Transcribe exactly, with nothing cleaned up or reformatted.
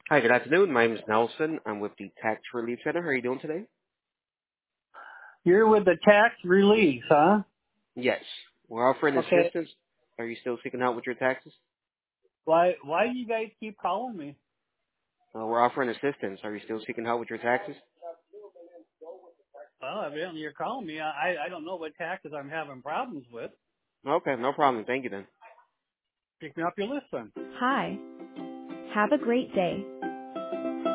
Hi, good afternoon. My name is Nelson. I'm with the Tax Relief Center. How are you doing today? You're with the tax release, huh? Yes. We're offering Okay. assistance. Are you still seeking help with your taxes? Why why do you guys keep calling me? Uh, we're offering assistance. Are you still seeking help with your taxes? Well, evidently you're calling me. I I don't know what taxes I'm having problems with. Okay, no problem. Thank you then. Pick me up your list then. Hi. Have a great day.